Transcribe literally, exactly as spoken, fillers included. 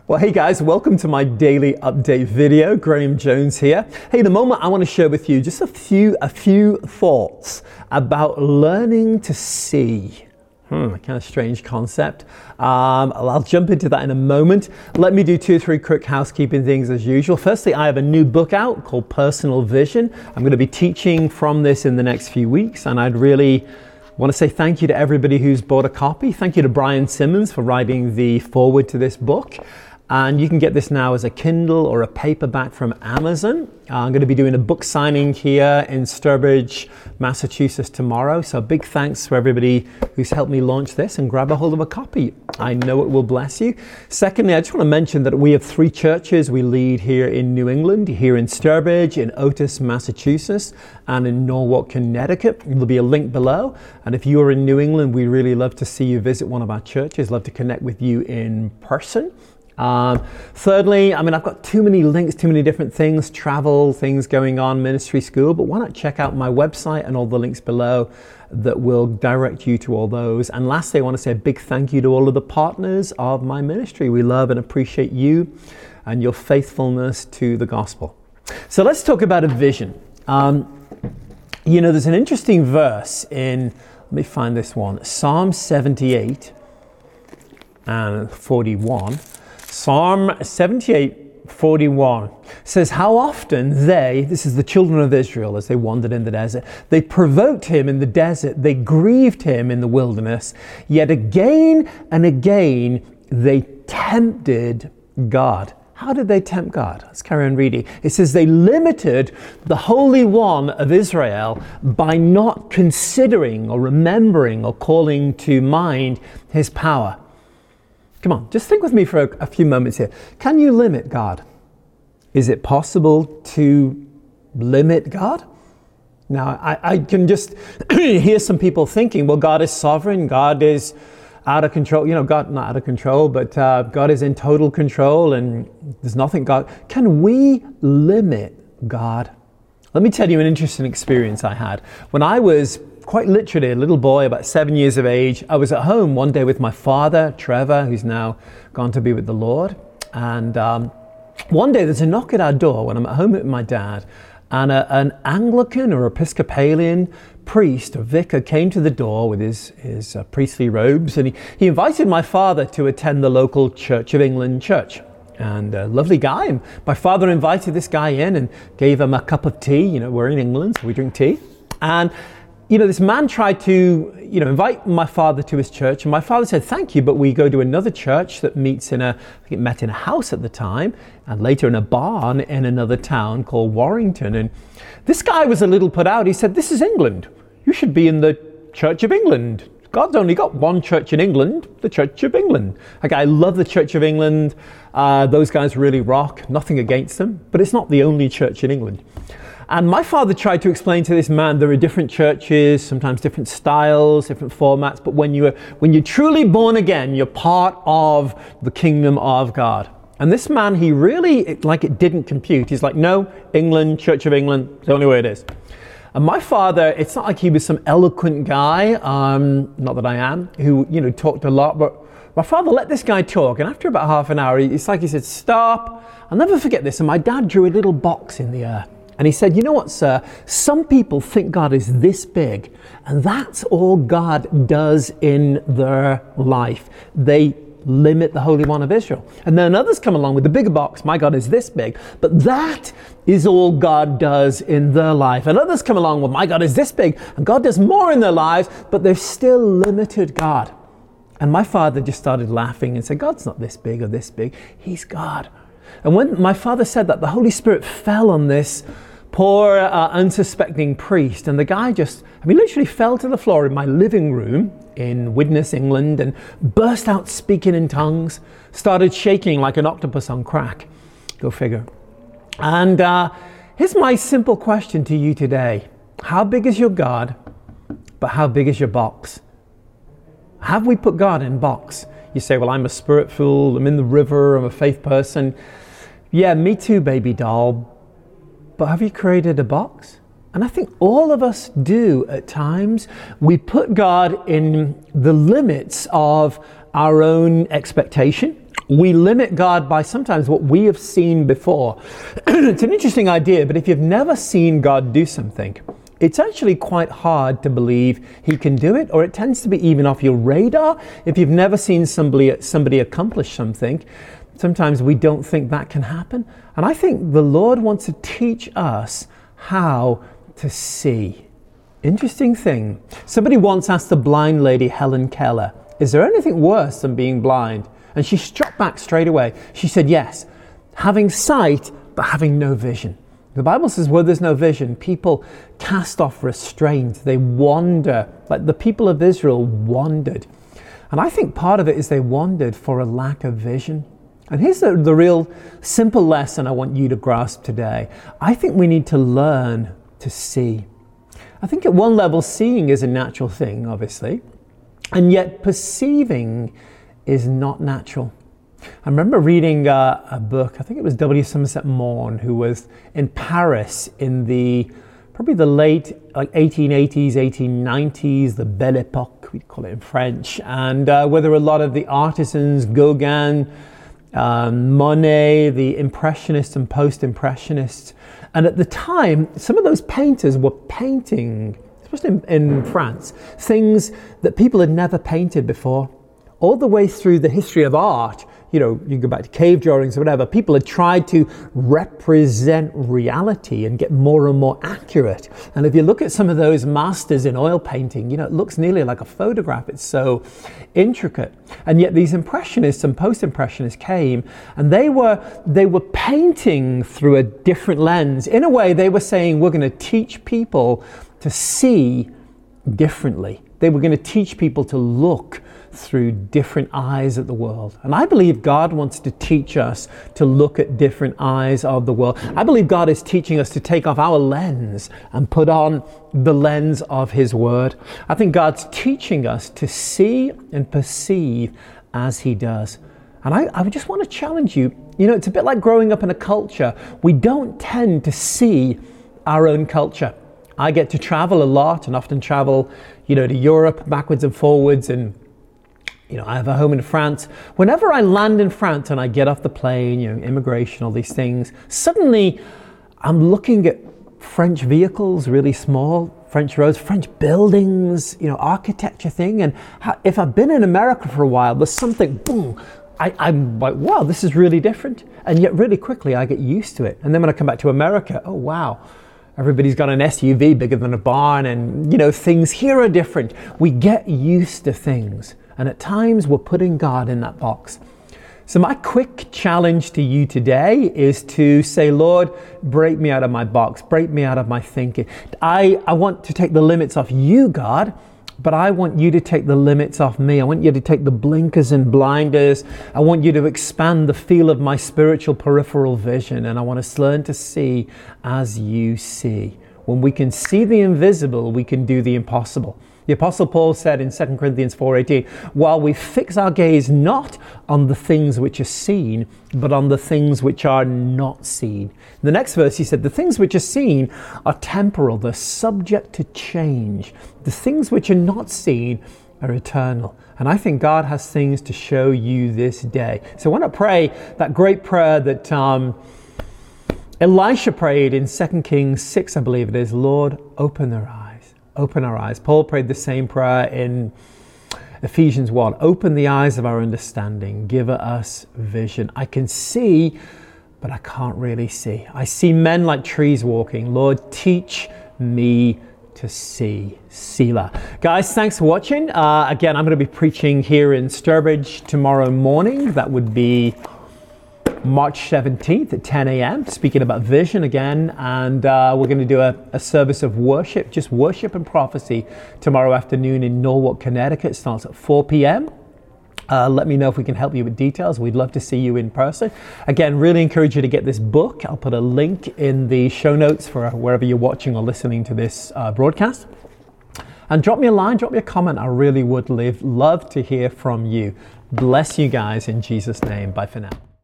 Well, hey guys, welcome to my daily update video. Graham Jones here. Hey, in a moment I want to share with you just a few a few thoughts about learning to see. Hmm, kind of strange concept. Um, I'll jump into that in a moment. Let me do two or three quick housekeeping things as usual. Firstly, I have a new book out called Personal Vision. I'm going to be teaching from this in the next few weeks, and I'd really want to say thank you to everybody who's bought a copy. Thank you to Brian Simmons for writing the foreword to this book. And you can get this now as a Kindle or a paperback from Amazon. Uh, I'm going to be doing a book signing here in Sturbridge, Massachusetts tomorrow. So big thanks for everybody who's helped me launch this, and grab a hold of a copy. I know it will bless you. Secondly, I just want to mention that we have three churches we lead here in New England, here in Sturbridge, in Otis, Massachusetts, and in Norwalk, Connecticut. There'll be a link below. And if you are in New England, we'd really love to see you visit one of our churches. Love to connect with you in person. Um, thirdly, I mean, I've got too many links, too many different things, travel, things going on, ministry school, but why not check out my website and all the links below that will direct you to all those. And lastly, I want to say a big thank you to all of the partners of my ministry. We love and appreciate you and your faithfulness to the gospel. So let's talk about a vision. Um, you know, there's an interesting verse in, let me find this one, Psalm seventy-eight and forty-one. Psalm seventy-eight, forty-one says, how often they, this is the children of Israel as they wandered in the desert, they provoked him in the desert, they grieved him in the wilderness, yet again and again they tempted God. How did they tempt God? Let's carry on reading. It says they limited the Holy One of Israel by not considering or remembering or calling to mind his power. Come on, just think with me for a, a few moments here. Can you limit God? Is it possible to limit God? Now, I, I can just hear some people thinking, well, God is sovereign, God is out of control. You know, God not out of control, but uh, God is in total control and there's nothing God. Can we limit God? Let me tell you an interesting experience I had. When I was quite literally a little boy, about seven years of age, I was at home one day with my father, Trevor, who's now gone to be with the Lord. And um, one day there's a knock at our door when I'm at home with my dad, and a, an Anglican or Episcopalian priest or vicar came to the door with his, his uh, priestly robes, and he, he invited my father to attend the local Church of England church. And a lovely guy. And my father invited this guy in and gave him a cup of tea. You know, we're in England, so we drink tea. And you know, this man tried to, you know, invite my father to his church, and my father said, thank you, but we go to another church that meets in a, I think it met in a house at the time, and later in a barn in another town called Warrington. And this guy was a little put out. He said, this is England. You should be in the Church of England. God's only got one church in England, the Church of England. Okay, I love the Church of England. Uh, those guys really rock. Nothing against them, but it's not the only church in England. And my father tried to explain to this man there are different churches, sometimes different styles, different formats, but when you're when you're truly born again, you're part of the kingdom of God. And this man, he really, it, like it didn't compute. He's like, no, England, Church of England, it's the only way it is. And my father, it's not like he was some eloquent guy, um, not that I am, who, you know, talked a lot, but my father let this guy talk, and after about half an hour, it's like he said, stop. I'll never forget this, and my dad drew a little box in the air. And he said, you know what, sir? Some people think God is this big, and that's all God does in their life. They limit the Holy One of Israel. And then others come along with the bigger box. My God is this big, but that is all God does in their life. And others come along, well, my God is this big, and God does more in their lives, but they've still limited God. And my father just started laughing and said, God's not this big or this big. He's God. And when my father said that, the Holy Spirit fell on this poor, uh, unsuspecting priest. And the guy just, I mean, literally fell to the floor in my living room in Widnes, England, and burst out speaking in tongues, started shaking like an octopus on crack. Go figure. And uh, here's my simple question to you today. How big is your God, but how big is your box? Have we put God in box? You say, well, I'm a spirit fool, I'm in the river, I'm a faith person. Yeah, me too, baby doll. But have you created a box? And I think all of us do at times. We put God in the limits of our own expectation, we limit God by sometimes what we have seen before. It's an interesting idea, but if you've never seen God do something, it's actually quite hard to believe he can do it, or it tends to be even off your radar. If you've never seen somebody, somebody accomplish something, sometimes we don't think that can happen. And I think the Lord wants to teach us how to see. Interesting thing. Somebody once asked the blind lady, Helen Keller, is there anything worse than being blind? And she struck back straight away. She said, yes, having sight, but having no vision. The Bible says where there's no vision, people cast off restraint. They wander, like the people of Israel wandered. And I think part of it is they wandered for a lack of vision. And here's the, the real simple lesson I want you to grasp today. I think we need to learn to see. I think at one level, seeing is a natural thing, obviously, and yet perceiving is not natural. I remember reading uh, a book, I think it was W. Somerset Maugham, who was in Paris in the, probably the late like eighteen eighties, eighteen nineties, the Belle Époque, we call it in French, and uh, where there were a lot of the artisans, Gauguin, um, Monet, the Impressionists and Post-Impressionists. And at the time, some of those painters were painting, especially in, in France, things that people had never painted before. All the way through the history of art, you know, you go back to cave drawings or whatever, people had tried to represent reality and get more and more accurate. And if you look at some of those masters in oil painting, you know, it looks nearly like a photograph. It's so intricate. And yet these Impressionists and Post-Impressionists came, and they were they were painting through a different lens. In a way, they were saying, we're going to teach people to see differently. They were going to teach people to look through different eyes at the world. And I believe God wants to teach us to look at different eyes of the world. I believe God is teaching us to take off our lens and put on the lens of his word. I think God's teaching us to see and perceive as he does. And I, I just want to challenge you. You know, it's a bit like growing up in a culture. We don't tend to see our own culture. I get to travel a lot and often travel, you know, to Europe backwards and forwards, and you know, I have a home in France. Whenever I land in France and I get off the plane, you know, immigration, all these things, suddenly I'm looking at French vehicles, really small, French roads, French buildings, you know, architecture thing. And if I've been in America for a while, there's something, boom, I, I'm like, wow, this is really different. And yet really quickly I get used to it. And then when I come back to America, oh, wow. Everybody's got an S U V bigger than a barn, and you know, things here are different. We get used to things, and at times we're putting God in that box. So my quick challenge to you today is to say, Lord, break me out of my box, break me out of my thinking. I, I want to take the limits off you, God, but I want you to take the limits off me. I want you to take the blinkers and blinders. I want you to expand the field of my spiritual peripheral vision. And I want us to learn to see as you see. When we can see the invisible, we can do the impossible. The Apostle Paul said in Second Corinthians four eighteen, while we fix our gaze not on the things which are seen, but on the things which are not seen. In the next verse, he said, the things which are seen are temporal. They're subject to change. The things which are not seen are eternal. And I think God has things to show you this day. So why not pray that great prayer that um, Elisha prayed in Second Kings six, I believe it is, Lord, open their eyes. Open our eyes. Paul prayed the same prayer in Ephesians one. Open the eyes of our understanding. Give us vision. I can see, but I can't really see. I see men like trees walking. Lord, teach me to see. Selah. Guys, thanks for watching. Uh, again, I'm going to be preaching here in Sturbridge tomorrow morning. That would be March seventeenth at ten a.m. speaking about vision again, and uh, we're going to do a, a service of worship, just worship and prophecy tomorrow afternoon in Norwalk, Connecticut. It starts at four p.m. Uh, let me know if we can help you with details. We'd love to see you in person. Again, really encourage you to get this book. I'll put a link in the show notes for wherever you're watching or listening to this uh, broadcast. And drop me a line, drop me a comment. I really would live, love to hear from you. Bless you guys in Jesus' name. Bye for now.